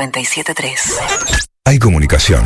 97.3. Hay comunicación.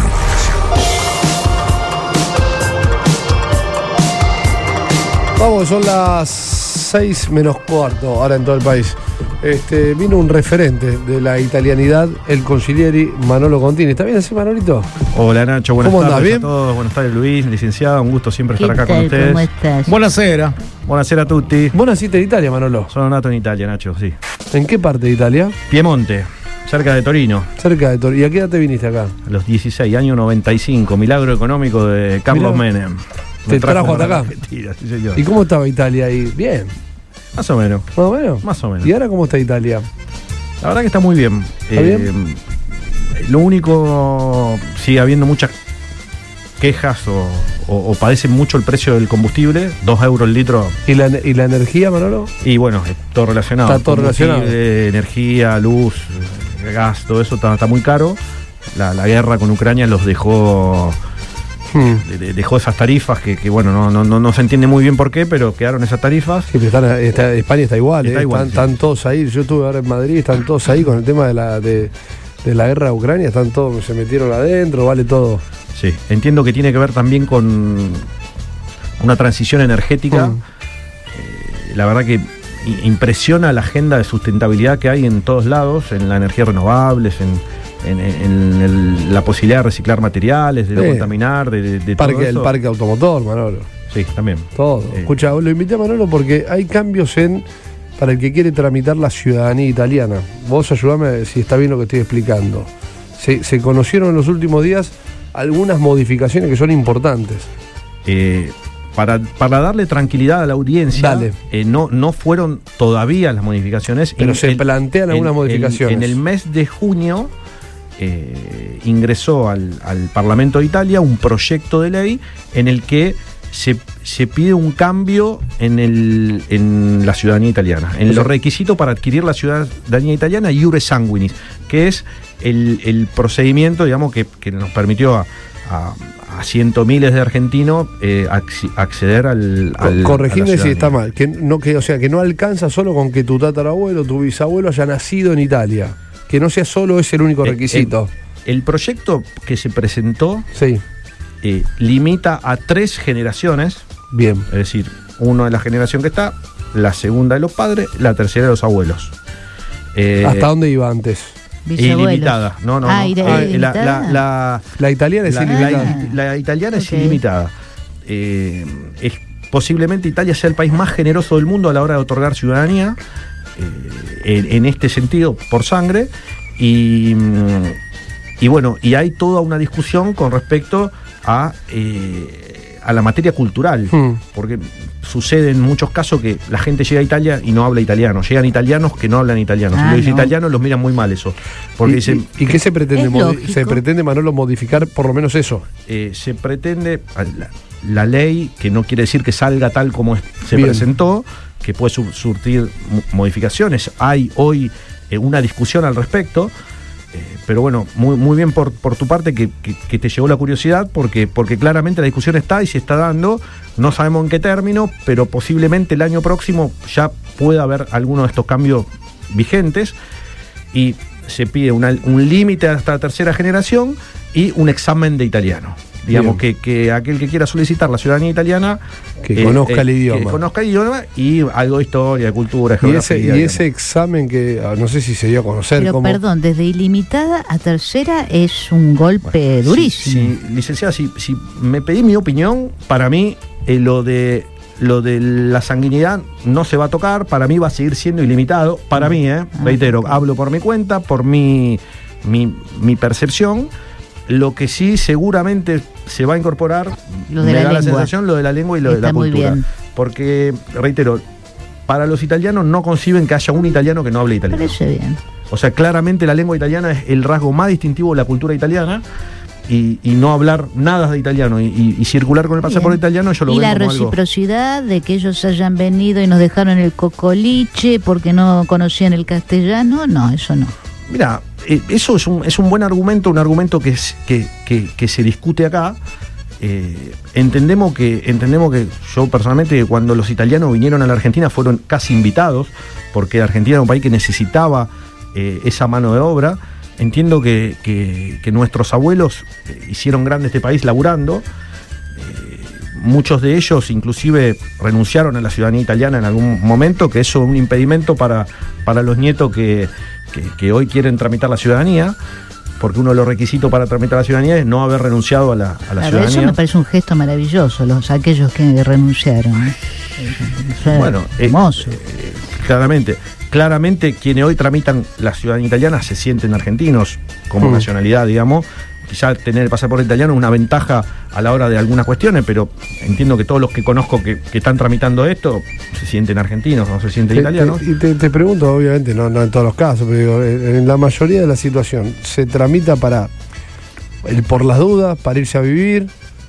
Vamos, son las 6 menos cuarto ahora en todo el país. Vino un referente de la italianidad, el consiglieri Manolo Contini. ¿Está bien así, Manolito? Hola, Nacho, buenas ¿Cómo tardes andás? ¿Bien? a todos. Buenas tardes, Luis, licenciado. Un gusto siempre estar acá tal? con ustedes. ¿Cómo estás? Buonasera. Buonasera a tutti. Vos naciste en Italia, Manolo. Sono nato en Italia, Nacho, sí. ¿En qué parte de Italia? Piemonte, cerca de Torino. Cerca de Torino. ¿Y a qué edad te viniste acá? A los 16, año 95. Milagro económico de Carlos Menem. ¿Te trajo hasta acá? Argentina, sí, señor. ¿Y cómo estaba Italia ahí? Bien. Más o menos. ¿Más o menos? Más o menos. ¿Y ahora cómo está Italia? La verdad que está muy bien. ¿Está bien? Lo único, sigue habiendo muchas quejas o padecen mucho el precio del combustible, 2 euros el litro. ¿Y la energía, Manolo? Y bueno, es todo relacionado. Está todo relacionado. Energía, luz, gas, todo eso está muy caro. La guerra con Ucrania los dejó dejó esas tarifas que bueno, no se entiende muy bien por qué, pero quedaron esas tarifas. Sí, pero España está igual, Está igual, sí. Están todos ahí. Yo estuve ahora en Madrid, están todos ahí con el tema de la guerra de Ucrania, están todos, se metieron adentro, vale todo. Sí, entiendo que tiene que ver también con una transición energética. La verdad que impresiona la agenda de sustentabilidad que hay en todos lados, en la energía renovables, en la posibilidad de reciclar materiales, de no contaminar, de todo eso. El parque automotor, Manolo. Sí, también. Todo. Escucha, lo invité a Manolo porque hay cambios para el que quiere tramitar la ciudadanía italiana. Vos ayudame si está bien lo que estoy explicando. Se conocieron en los últimos días algunas modificaciones que son importantes. Para darle tranquilidad a la audiencia, no fueron todavía las modificaciones. Pero se plantean algunas modificaciones. En el mes de junio ingresó al Parlamento de Italia un proyecto de ley en el que se pide un cambio en la ciudadanía italiana, en los requisitos para adquirir la ciudadanía italiana, iure sanguinis, que es el procedimiento, digamos, que nos permitió a cientos miles de argentinos acceder al corregime si está mal, o sea, que no alcanza solo con que tu tatarabuelo, tu bisabuelo haya nacido en Italia, que no sea solo ese el único requisito. El proyecto que se presentó sí. Limita a 3 generaciones. Bien. Es decir, uno de la generación que está, la segunda de los padres, la tercera de los abuelos. ¿Hasta dónde iba antes? Ilimitada. No. La italiana es ilimitada. La italiana es ilimitada. Posiblemente Italia sea el país más generoso del mundo a la hora de otorgar ciudadanía, en este sentido, por sangre. Y bueno, y hay toda una discusión con respecto a la materia cultural, porque sucede en muchos casos que la gente llega a Italia y no habla italiano, llegan italianos que no hablan italiano. Si lo dice italiano, los miran muy mal eso. Porque ¿Y qué se pretende? ¿Se pretende, Manolo, modificar por lo menos eso? Se pretende la ley, que no quiere decir que salga tal como se presentó, que puede surtir modificaciones. Hay hoy una discusión al respecto. Pero bueno, muy bien por tu parte que te llegó la curiosidad, porque claramente la discusión está y se está dando, no sabemos en qué término, pero posiblemente el año próximo ya pueda haber alguno de estos cambios vigentes, y se pide un límite hasta la tercera generación y un examen de italiano. Digamos que aquel que quiera solicitar la ciudadanía italiana que conozca el idioma. Que conozca el idioma y algo de historia, de cultura, de geografía. Y ese examen que no sé si se dio a conocer. Pero perdón, desde ilimitada a tercera es un golpe durísimo. Licenciada, si me pedí mi opinión, para mí lo de la sanguinidad no se va a tocar, para mí va a seguir siendo ilimitado, para mí, reitero, hablo por mi cuenta, por mi percepción. Lo que sí seguramente se va a incorporar, me da la sensación, lo de la lengua y lo de la cultura. Muy bien. Porque, reitero, para los italianos no conciben que haya un italiano que no hable italiano. Parece bien. O sea, claramente la lengua italiana es el rasgo más distintivo de la cultura italiana, y no hablar nada de italiano y circular con el pasaporte italiano, yo lo veo como algo. Y la reciprocidad de que ellos hayan venido y nos dejaron el cocoliche porque no conocían el castellano, no, eso no. Mira, eso es un buen argumento, que se discute acá. Entendemos que yo personalmente, cuando los italianos vinieron a la Argentina, fueron casi invitados, porque Argentina era un país que necesitaba esa mano de obra, entiendo que nuestros abuelos hicieron grande este país laburando. Muchos de ellos inclusive renunciaron a la ciudadanía italiana en algún momento, que eso es un impedimento para los nietos que hoy quieren tramitar la ciudadanía, porque uno de los requisitos para tramitar la ciudadanía es no haber renunciado a la ciudadanía. Eso me parece un gesto maravilloso, aquellos que renunciaron. Bueno, hermoso. Claramente quienes hoy tramitan la ciudadanía italiana se sienten argentinos como nacionalidad, digamos. Quizá tener el pasaporte italiano es una ventaja a la hora de algunas cuestiones, pero entiendo que todos los que conozco que están tramitando esto se sienten argentinos, no se sienten italianos. Y te pregunto, obviamente, no en todos los casos, pero digo, en la mayoría de la situación, ¿se tramita por las dudas, para irse a vivir?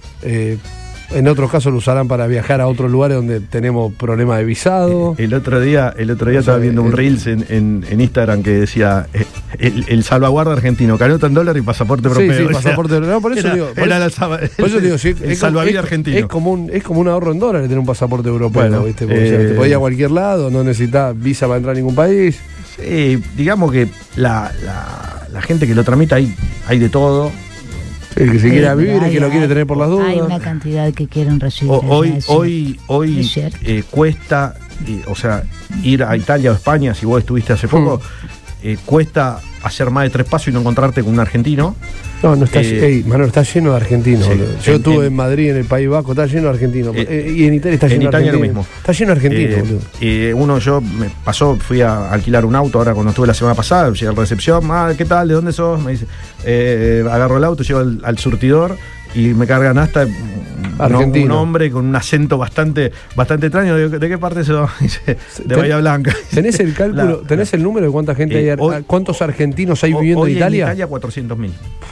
En otros casos lo usarán para viajar a otros lugares donde tenemos problemas de visado. El otro día estaba viendo un Reels en Instagram que decía el salvaguarda argentino, canota en dólar y pasaporte europeo. Sí, pasaporte europeo. No, por eso digo. Por eso digo, sí, el salvavidas argentino. Es como un ahorro en dólares tener un pasaporte europeo, bueno, ¿viste? Porque te podías ir a cualquier lado, no necesitas visa para entrar a ningún país. Sí, digamos que la gente que lo tramita hay de todo. El que se quiera vivir, el que lo quiere tener por las dudas. Hay una cantidad que quieren recibir. Hoy cuesta, o sea, ir a Italia o España, si vos estuviste hace poco, cuesta hacer más de 3 pasos y no encontrarte con un argentino. No está, Manuel, está lleno de argentinos. Sí, yo estuve en Madrid, en el País Vasco, está lleno de argentinos. Y en Italia está lleno de argentinos. Lo mismo. Está lleno de argentinos, boludo. Fui a alquilar un auto ahora cuando estuve la semana pasada, llegué a la recepción, ¿qué tal? ¿De dónde sos? Me dice, agarro el auto, llego al surtidor y me cargan hasta un hombre con un acento bastante extraño. Digo, ¿de qué parte sos? Dice, de Bahía Blanca. ¿Tenés el cálculo, tenés el número de cuánta gente hay? ¿Cuántos argentinos hay viviendo en Italia? En Italia 400.000.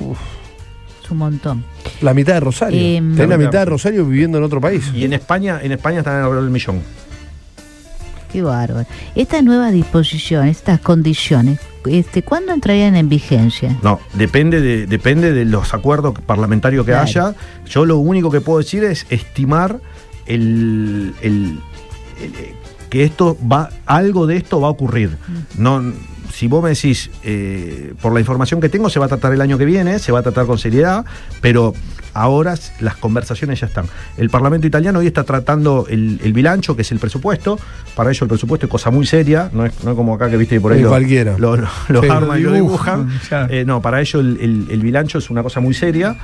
Es un montón. La mitad de Rosario. Tenés la mitad de Rosario viviendo en otro país. Y en España están alrededor del 1.000.000. Qué bárbaro. Estas nuevas disposiciones, estas condiciones, ¿cuándo entrarían en vigencia? No, depende de los acuerdos parlamentarios que haya. Yo lo único que puedo decir es estimar que algo de esto va a ocurrir. No, si vos me decís, por la información que tengo, se va a tratar el año que viene, se va a tratar con seriedad, pero ahora las conversaciones ya están. El Parlamento italiano hoy está tratando el bilancio, que es el presupuesto. Para ellos el presupuesto es cosa muy seria, no es como acá que viste por ahí cualquiera. Lo arman y lo dibujan. No, para ellos el bilancio es una cosa muy seria.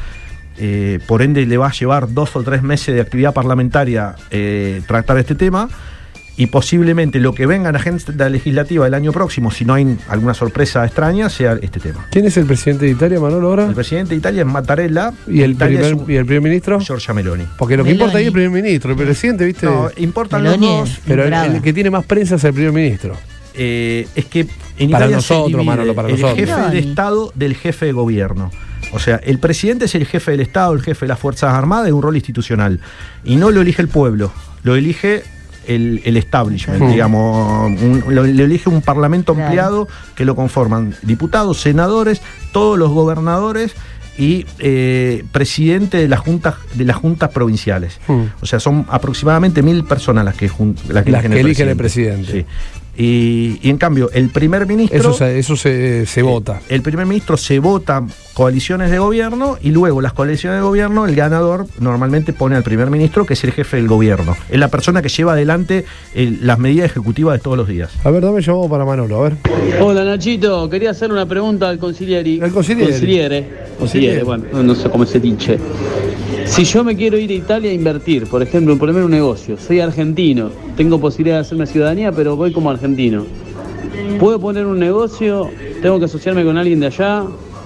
Por ende le va a llevar 2 o 3 meses de actividad parlamentaria tratar este tema. Y posiblemente lo que venga en la agenda legislativa del año próximo, si no hay alguna sorpresa extraña, sea este tema. ¿Quién es el presidente de Italia, Manolo, ahora? El presidente de Italia es Mattarella. ¿Y el primer ministro? Giorgia Meloni. Porque lo que importa ahí es el primer ministro. El presidente, ¿viste? No, importan Meloni los dos. Pero el que tiene más prensa es el primer ministro. Es que en para Italia nosotros, Manolo, para nosotros. El jefe de Estado del jefe de gobierno. O sea, el presidente es el jefe del Estado, el jefe de las Fuerzas Armadas, es un rol institucional. Y no lo elige el pueblo, lo elige el establishment, digamos, lo elige un parlamento ampliado que lo conforman diputados, senadores, todos los gobernadores y presidente de las juntas provinciales. O sea, son aproximadamente 1.000 personas las que eligen el presidente. Sí. Y en cambio, el primer ministro... Eso se vota. El primer ministro se vota coaliciones de gobierno y luego las coaliciones de gobierno, el ganador normalmente pone al primer ministro, que es el jefe del gobierno. Es la persona que lleva adelante las medidas ejecutivas de todos los días. A ver, dame llamado para Manolo, a ver. Hola, Nachito. Quería hacer una pregunta al consigliere. ¿Al consigliere? Consigliere, bueno, no sé cómo se dice. Si yo me quiero ir a Italia a invertir, por ejemplo, ponerme un negocio, soy argentino, tengo posibilidad de hacerme ciudadanía, pero voy como argentino. ¿Puedo poner un negocio? ¿Tengo que asociarme con alguien de allá?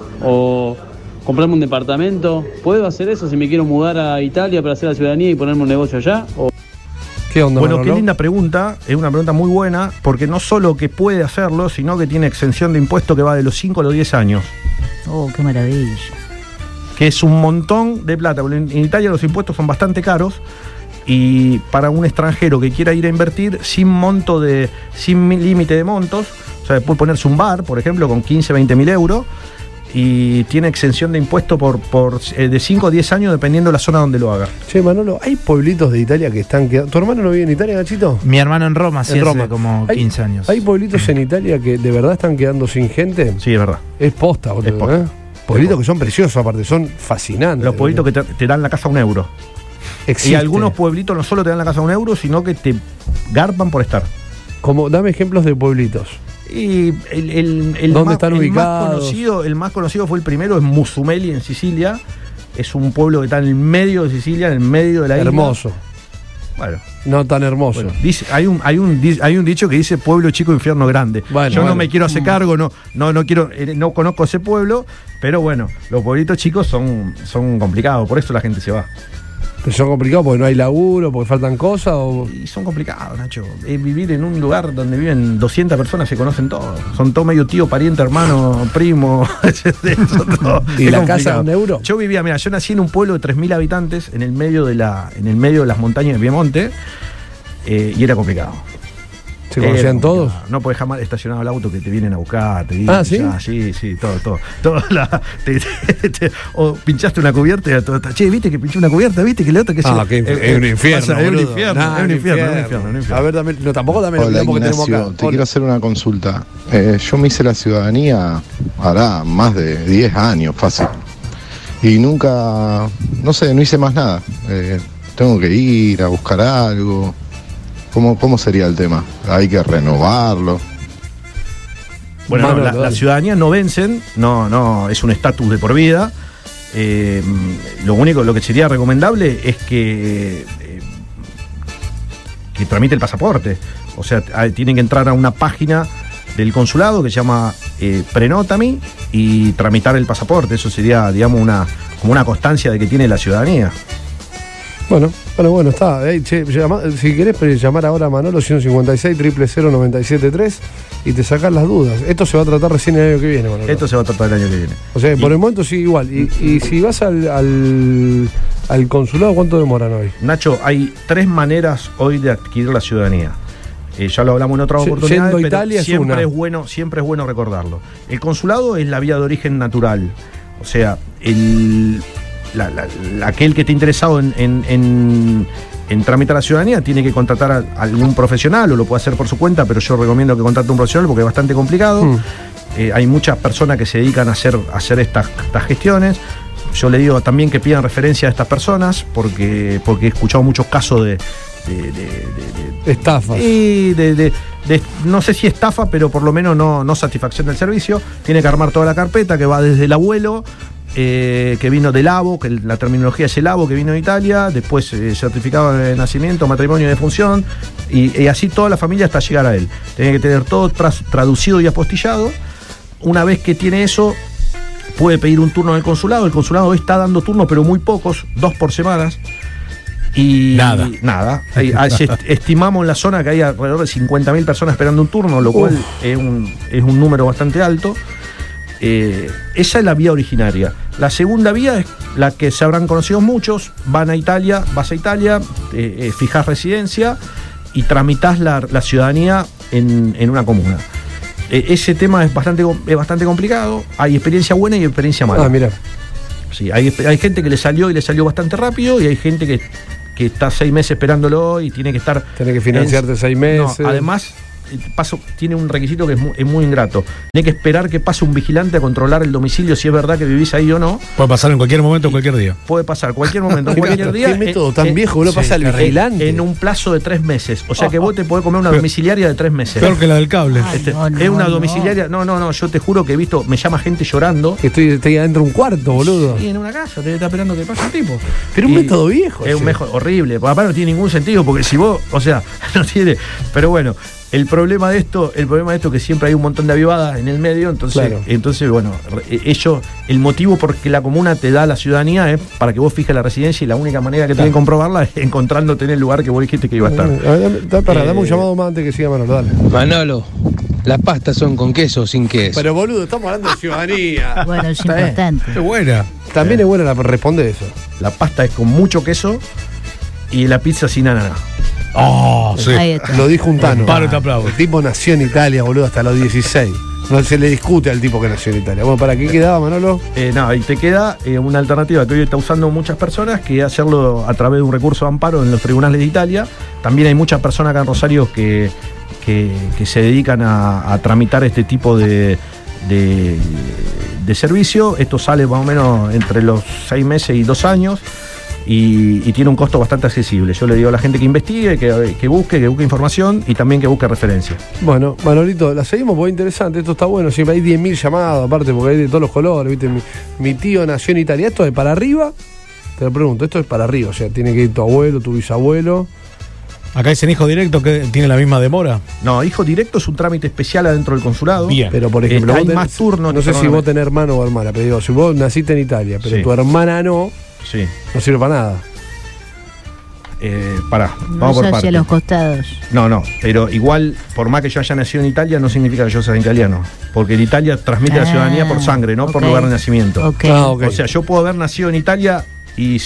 ¿O comprarme un departamento? ¿Puedo hacer eso si me quiero mudar a Italia para hacer la ciudadanía y ponerme un negocio allá? ¿Qué onda, bueno, Manolo? Qué linda pregunta, es una pregunta muy buena, porque no solo que puede hacerlo, sino que tiene exención de impuesto que va de los 5 a los 10 años. Oh, qué maravilla. Que es un montón de plata, porque en Italia los impuestos son bastante caros y para un extranjero que quiera ir a invertir sin límite de montos, o sea, puede ponerse un bar, por ejemplo, con 15, 20 mil euros y tiene exención de impuesto de 5 a 10 años dependiendo de la zona donde lo haga. Che, Manolo, ¿hay pueblitos de Italia que están quedando? ¿Tu hermano no vive en Italia, Nachito? Mi hermano en Roma, sí, En Roma. hace como 15 años. ¿Hay pueblitos en Italia que de verdad están quedando sin gente? Sí, es verdad. Es posta, boludo. Es posta. Pueblitos que son preciosos, aparte, son fascinantes. Los pueblitos que te dan la casa a €1. Existe. Y algunos pueblitos no solo te dan la casa a €1, sino que te garpan por estar. Dame ejemplos de pueblitos. Y ¿Dónde están ubicados? El más conocido fue el primero, es Musumeli, en Sicilia. Es un pueblo que está en el medio de Sicilia, en el medio de la isla. Hermoso. Bueno. No tan hermoso. Bueno, hay un dicho que dice pueblo chico, infierno grande. Yo no me quiero hacer cargo, no conozco ese pueblo, pero bueno, los pueblitos chicos son complicados, por eso la gente se va. ¿Pero son complicados porque no hay laburo, porque faltan cosas? Y son complicados, Nacho. Vivir en un lugar donde viven 200 personas, se conocen todos. Son todos medio tío, pariente, hermano, primo. ¿Y la casa a €1? Yo nací en un pueblo de 3.000 habitantes en el medio de las montañas de Piemonte, y era complicado. ¿Se conocían todos? No podés jamás estacionar el auto que te vienen a buscar, te dicen. ¿Sí? Todo. O pinchaste una cubierta y todo. Che, viste que pinché una cubierta, viste que la otra que es un infierno. Es un infierno. A ver, tampoco dame Hola, el porque tenemos Ignacio, acá. te quiero hacer una consulta. Yo me hice la ciudadanía hará más de 10 años, fácil. Y nunca, no hice más nada. Tengo que ir a buscar algo. ¿Cómo sería el tema? ¿Hay que renovarlo? Bueno, la ciudadanía no vencen, no, es un estatus de por vida. Lo que sería recomendable es que tramite el pasaporte. O sea, tienen que entrar a una página del consulado que se llama Prenotami y tramitar el pasaporte. Eso sería, digamos, como una constancia de que tiene la ciudadanía. Bueno, está. Si querés llamar ahora a Manolo 156 000 973 y te sacas las dudas. Esto se va a tratar recién el año que viene, Manolo. Esto se va a tratar el año que viene. O sea, por el momento sí, igual. Y si vas al consulado, ¿cuánto demoran hoy? Nacho, hay 3 maneras hoy de adquirir la ciudadanía. Ya lo hablamos en otras oportunidades, pero Italia siempre es bueno recordarlo. El consulado es la vía de origen natural. O sea, aquel que esté interesado en tramitar la ciudadanía tiene que contratar a algún profesional, o lo puede hacer por su cuenta, pero yo recomiendo que contrate a un profesional porque es bastante complicado. Hay muchas personas que se dedican a hacer estas gestiones. Yo le digo también que pidan referencia a estas personas porque he escuchado muchos casos de estafas. Y no sé si estafa, pero por lo menos no satisfacción del servicio. Tiene que armar toda la carpeta que va desde el abuelo, que vino del ABO, que la terminología es el ABO, que vino de Italia, después certificado de nacimiento, matrimonio y defunción, y así toda la familia hasta llegar a él. Tiene que tener todo traducido y apostillado. Una vez que tiene eso, puede pedir un turno en el consulado. El consulado hoy está dando turnos, pero muy pocos, 2 por semana. Y nada. Estimamos en la zona que hay alrededor de 50.000 personas esperando un turno, lo cual es un número bastante alto. Esa es la vía originaria. La segunda vía es la que se habrán conocido muchos. Vas a Italia, fijás residencia y tramitas la ciudadanía en una comuna. Ese tema es bastante complicado. Hay experiencia buena y experiencia mala. Mira. Sí, hay gente que le salió bastante rápido, y hay gente que está 6 meses esperándolo y tiene que financiarte 6 meses. No, además, tiene un requisito que es muy ingrato. Tiene que esperar que pase un vigilante a controlar el domicilio, si es verdad que vivís ahí o no. Puede pasar en cualquier momento, cualquier día. Puede pasar cualquier momento, cualquier día. ¿Qué método tan viejo que lo pasa el vigilante? En un plazo de 3 meses. O sea que vos te podés comer una domiciliaria de 3 meses. Peor que la del cable. Es una domiciliaria. No, yo te juro que he visto, me llama gente llorando. Estoy adentro de un cuarto, boludo. Sí, en una casa, te está esperando que pase un tipo. Pero un método viejo. Es un método horrible. Papá, no tiene ningún sentido, porque si vos, no tiene. Pero bueno. El problema de esto es que siempre hay un montón de avivadas en el medio, entonces bueno, el motivo por que la comuna te da la ciudadanía es para que vos fijes la residencia, y la única manera que tenés que comprobarla es encontrándote en el lugar que vos dijiste que iba a estar. Dame un llamado más antes que siga Manolo, dale. Manolo, las pastas son con queso o sin queso. Pero boludo, estamos hablando de ciudadanía. Bueno, es importante. Es buena. También es buena responde eso. La pasta es con mucho queso y la pizza sin ananá. Sí. Lo dijo un Tano. Paro, te aplaudo. El tipo nació en Italia, boludo, hasta los 16. No se le discute al tipo que nació en Italia. Bueno, ¿para qué quedaba, Manolo? No, y te queda una alternativa que hoy está usando muchas personas, que es hacerlo a través de un recurso de amparo en los tribunales de Italia. También hay muchas personas acá en Rosario que se dedican a tramitar este tipo de servicio. Esto sale más o menos entre los 6 meses y 2 años. Y tiene un costo bastante accesible. Yo le digo a la gente que investigue, que busque información y también que busque referencias. Bueno, Manolito, la seguimos porque es interesante, esto está bueno. Siempre hay 10.000 llamados, aparte, porque hay de todos los colores, ¿viste? Mi tío nació en Italia. ¿Esto es para arriba? Te lo pregunto, esto es para arriba, o sea, tiene que ir tu abuelo, tu bisabuelo. Acá dicen hijo directo, que tiene la misma demora. No, hijo directo es un trámite especial adentro del consulado. Bien. Pero por ejemplo, hay más turnos. No sé si vos tenés hermano o hermana, pero digo, si vos naciste en Italia, pero Sí. tu hermana no. Sí. No sirve para nada. Pará, No vamos por hacia partes. los costados. No, pero igual, por más que yo haya nacido en Italia, no significa que yo sea italiano. Porque en Italia transmite la ciudadanía por sangre, no por ok. lugar de nacimiento. Ok. Ok. O sea, yo puedo haber nacido en Italia y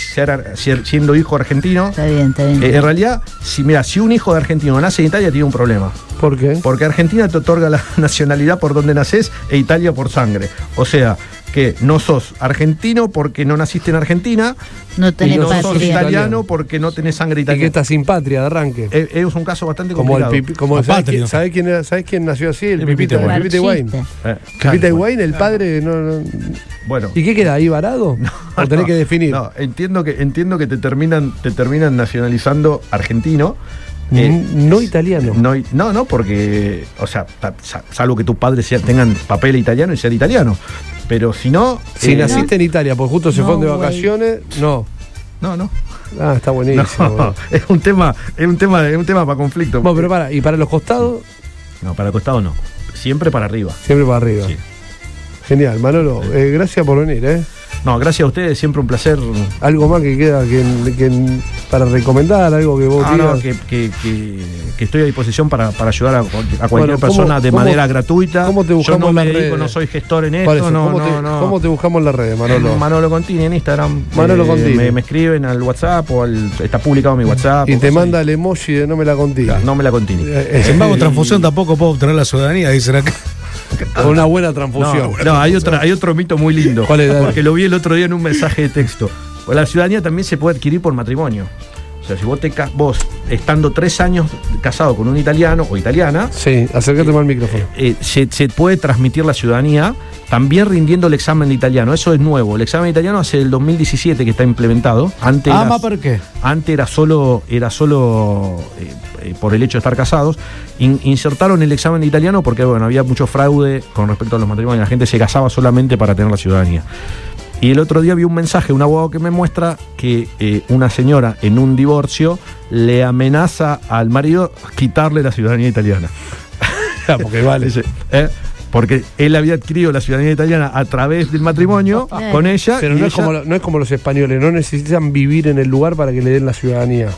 siendo hijo argentino. Está bien, está bien. En realidad, si un hijo de argentino nace en Italia, tiene un problema. ¿Por qué? Porque Argentina te otorga la nacionalidad por donde naces e Italia por sangre. O sea, que no sos argentino porque no naciste en Argentina, No tenés y no no sos patria. italiano porque no tenés sangre Y que italiana. estás sin patria de arranque. Es un caso bastante Como el complicado. Pipi, como Apátrido. ¿sabés quién nació así? El El Pipita Pipita Higuaín. Marxista. Pipita Higuaín, el padre no. Bueno. ¿Y qué queda ahí varado? ¿O tenés que definir? No, entiendo que te terminan nacionalizando argentino. No italiano. No, porque, o sea, salvo que tus padres tengan papel italiano y ser italiano. Pero si no. Si naciste en Italia, pues justo se No, fueron de güey. vacaciones, no. No. Ah, está buenísimo. No, es un tema para conflicto. Bueno, pero para, ¿y para los costados? No, para el costado no. Siempre para arriba. Siempre para arriba. Sí. Genial, Manolo. Gracias por venir, ¿eh? No, gracias a ustedes, siempre un placer. Algo más que queda que para recomendar, algo que vos digas. No, que estoy a disposición para ayudar a cualquier Bueno, persona de manera gratuita. ¿Cómo te Yo buscamos no me en las dedico, redes? no soy gestor en Por esto, eso, no. ¿cómo te buscamos en las redes, Manolo? Manolo Contini en Instagram. Manolo Contini. Me escriben al WhatsApp o está publicado mi WhatsApp. Y o te cosas manda el emoji de no me la contigo. así. No me la Contini. Sin embargo, transfusión tampoco puedo obtener la ciudadanía, dicen acá. Con una buena transfusión. No, hay otro mito muy lindo. ¿Cuál es? Porque lo vi el otro día en un mensaje de texto. Pues la ciudadanía también se puede adquirir por matrimonio. O sea, si vos estando 3 años casado con un italiano o italiana, Sí, acércate más al micrófono. se puede transmitir la ciudadanía también rindiendo el examen de italiano. Eso es nuevo. El examen de italiano hace el 2017 que está implementado. Antes ¿por qué? Antes era solo por el hecho de estar casados. Insertaron el examen de italiano porque bueno, había mucho fraude con respecto a los matrimonios. La gente se casaba solamente para tener la ciudadanía. Y el otro día vi un mensaje de un abogado que me muestra que una señora en un divorcio le amenaza al marido quitarle la ciudadanía italiana. Porque vale. Dice, porque él había adquirido la ciudadanía italiana a través del matrimonio con ella. Pero y no, ella- no es como los españoles, no necesitan vivir en el lugar para que le den la ciudadanía.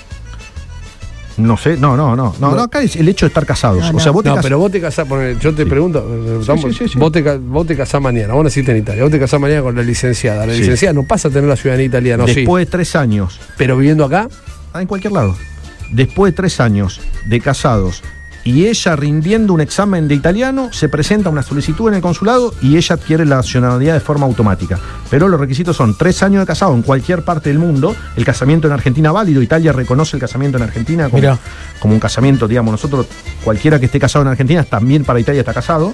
No sé, no, acá es el hecho de estar casados. No, O sea, vos te No, casás. pero vos te casás, yo te pregunto, sí. Vos te casás mañana, vos naciste en Italia, vos te casás mañana con la licenciada. La Sí. licenciada no pasa a tener la ciudadanía italiana, ¿o sí? Después de 3 años, Pero viviendo acá, en cualquier lado, después de 3 años de casados y ella rindiendo un examen de italiano, se presenta una solicitud en el consulado y ella adquiere la nacionalidad de forma automática. Pero los requisitos son 3 años de casado en cualquier parte del mundo, el casamiento en Argentina válido, Italia reconoce el casamiento en Argentina como un casamiento, digamos, nosotros, cualquiera que esté casado en Argentina, también para Italia está casado.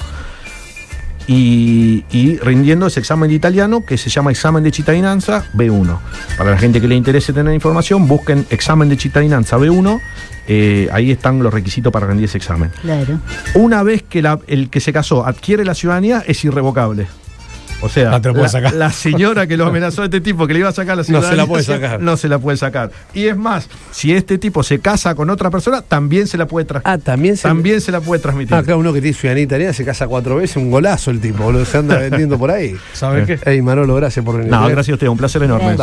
Y rindiendo ese examen de italiano que se llama examen de cittadinanza B1. Para la gente que le interese tener información, busquen examen de cittadinanza B1, ahí están los requisitos para rendir ese examen. Claro. Una vez que el que se casó adquiere la ciudadanía, es irrevocable. O sea, No te lo puedes sacar. la señora que lo amenazó a este tipo que le iba a sacar la No se la ciudadanía puede sacar. no se la puede sacar. Y es más, si este tipo se casa con otra persona, también se la puede también se la puede transmitir. Acá uno que tiene ciudadanía italiana se casa 4 veces, un golazo el tipo, boludo, se anda vendiendo por ahí. ¿Sabes qué? Ey, Manolo, gracias por venir. No, gracias a usted, un placer enorme.